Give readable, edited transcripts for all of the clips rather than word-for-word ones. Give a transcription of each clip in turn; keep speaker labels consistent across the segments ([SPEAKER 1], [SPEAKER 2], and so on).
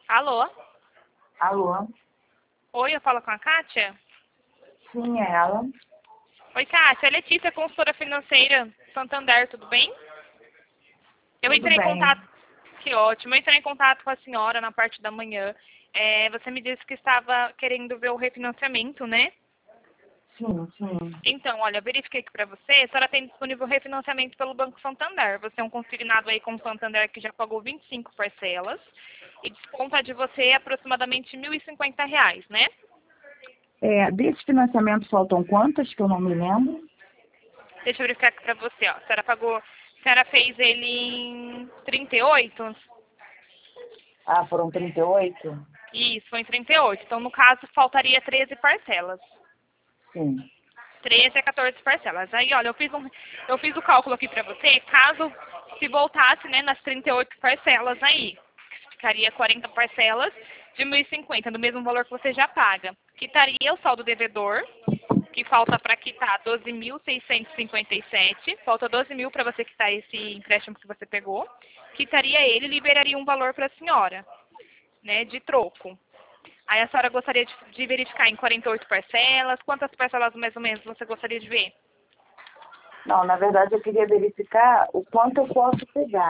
[SPEAKER 1] Alô?
[SPEAKER 2] Alô?
[SPEAKER 1] Oi, eu falo com a Kátia?
[SPEAKER 2] Sim, é ela.
[SPEAKER 1] Oi, Kátia. É Letícia, consultora financeira Santander, tudo bem? Eu
[SPEAKER 2] Tudo
[SPEAKER 1] entrei em
[SPEAKER 2] bem.
[SPEAKER 1] contato... Que ótimo. Eu entrei em contato com a senhora na parte da manhã. Você me disse que estava querendo ver o refinanciamento, né?
[SPEAKER 2] Sim, sim.
[SPEAKER 1] Então, olha, eu verifiquei aqui para você. A senhora tem disponível refinanciamento pelo Banco Santander. Você é um consignado aí com o Santander que já pagou 25 parcelas. E desconta de você aproximadamente R$ 1.050, né?
[SPEAKER 2] Desse financiamento faltam quantas que eu não me lembro?
[SPEAKER 1] Deixa eu verificar aqui pra você, ó. A senhora fez ele em 38?
[SPEAKER 2] Ah, foram 38.
[SPEAKER 1] Isso, foi em 38. Então, no caso, faltaria 13 parcelas.
[SPEAKER 2] Sim.
[SPEAKER 1] 13 a 14 parcelas. Aí, olha, eu fiz o cálculo aqui pra você, caso se voltasse, né, nas 38 parcelas aí. Ficaria 40 parcelas de 1.050, do mesmo valor que você já paga. Quitaria o saldo devedor, que falta para quitar 12.657. Falta 12 mil para você quitar esse empréstimo que você pegou. Quitaria ele e liberaria um valor para a senhora, né, de troco. Aí a senhora gostaria de verificar em 48 parcelas. Quantas parcelas mais ou menos você gostaria de ver?
[SPEAKER 2] Não, na verdade eu queria verificar o quanto eu posso pegar.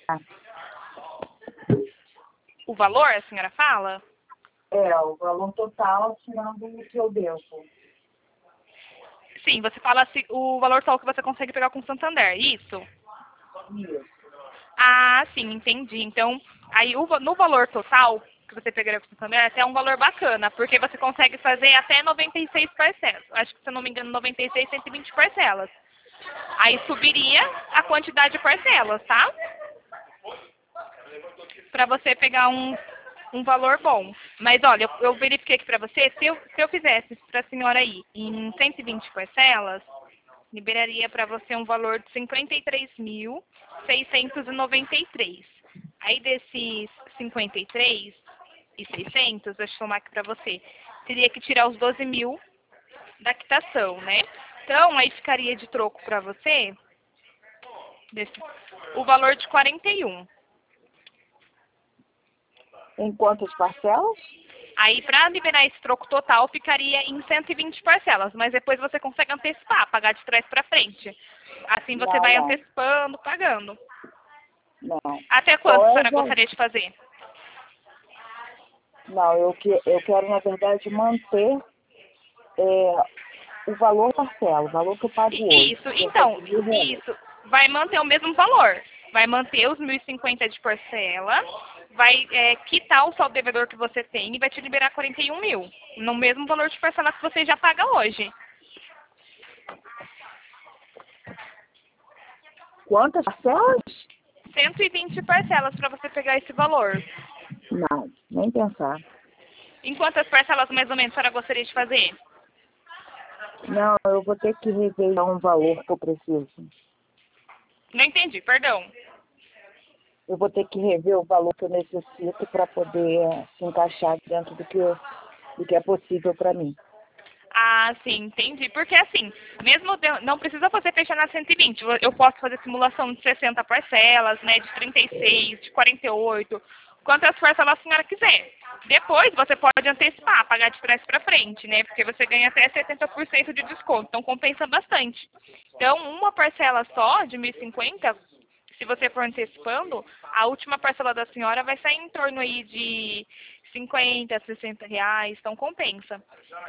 [SPEAKER 1] O valor, a senhora fala?
[SPEAKER 2] O valor total tirando o que eu devo.
[SPEAKER 1] Sim, você fala o valor total que você consegue pegar com o Santander, isso?
[SPEAKER 2] Isso.
[SPEAKER 1] Ah, sim, entendi. Então, aí no valor total que você pegaria com o Santander, é até um valor bacana, porque você consegue fazer até 96 parcelas. Acho que, se eu não me engano, 96, 120 parcelas. Aí subiria a quantidade de parcelas, tá? Para você pegar um valor bom. Mas, olha, eu verifiquei aqui para você, se eu fizesse para a senhora aí em 120 parcelas, liberaria para você um valor de 53.693. Aí desses 53.600, deixa eu somar aqui para você, teria que tirar os 12 mil da quitação, né? Então, aí ficaria de troco para você o valor de 41.
[SPEAKER 2] Em quantas parcelas?
[SPEAKER 1] Aí, para liberar esse troco total, ficaria em 120 parcelas, mas depois você consegue antecipar, pagar de trás para frente. Assim você
[SPEAKER 2] Não,
[SPEAKER 1] vai
[SPEAKER 2] não.
[SPEAKER 1] antecipando, pagando.
[SPEAKER 2] Não.
[SPEAKER 1] Até quando
[SPEAKER 2] Qual
[SPEAKER 1] a
[SPEAKER 2] é o
[SPEAKER 1] senhora
[SPEAKER 2] valor?
[SPEAKER 1] gostaria de fazer?
[SPEAKER 2] Não, eu quero, na verdade, manter o valor parcela, o valor que eu pago hoje.
[SPEAKER 1] Isso,
[SPEAKER 2] Cerca
[SPEAKER 1] então,
[SPEAKER 2] de R$ 1.000.
[SPEAKER 1] isso. Vai manter o mesmo valor. Vai manter os 1.050 de parcela, vai quitar o saldo devedor que você tem e vai te liberar 41 mil. No mesmo valor de parcela que você já paga hoje.
[SPEAKER 2] Quantas parcelas?
[SPEAKER 1] 120 parcelas para você pegar esse valor.
[SPEAKER 2] Não, nem pensar.
[SPEAKER 1] Em quantas parcelas mais ou menos a senhora gostaria de fazer?
[SPEAKER 2] Não, eu vou ter que rever um valor que eu preciso.
[SPEAKER 1] Não entendi, perdão.
[SPEAKER 2] Eu vou ter que rever o valor que eu necessito para poder se encaixar dentro do que é possível para mim.
[SPEAKER 1] Ah, sim, entendi. Porque assim, não precisa você fechar na 120. Eu posso fazer simulação de 60 parcelas, né, de 36, de 48, quantas parcelas a senhora quiser. Depois você pode antecipar, pagar de trás para frente, né, porque você ganha até 70% de desconto, então compensa bastante. Então, uma parcela só de 1.050, se você for antecipando, a última parcela da senhora vai sair em torno aí de 50, 60 reais, então compensa.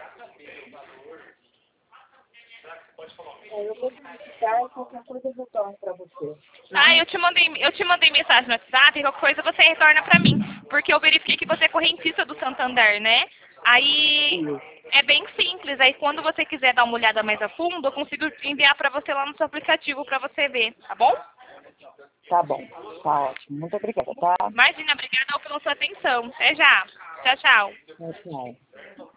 [SPEAKER 2] Eu vou verificar e qualquer coisa eu retorno para você.
[SPEAKER 1] Ah,
[SPEAKER 2] Tá?
[SPEAKER 1] eu te mandei mensagem no WhatsApp, qualquer coisa você retorna pra mim. Porque eu verifiquei que você é correntista do Santander, né? Aí
[SPEAKER 2] Isso.
[SPEAKER 1] é bem simples. Aí quando você quiser dar uma olhada mais a fundo, eu consigo enviar pra você lá no seu aplicativo pra você ver, tá bom?
[SPEAKER 2] Tá bom. Tá ótimo. Muito obrigada, tá?
[SPEAKER 1] Imagina, obrigada pela sua atenção. Até já. Tchau, tchau.
[SPEAKER 2] Tchau, tchau.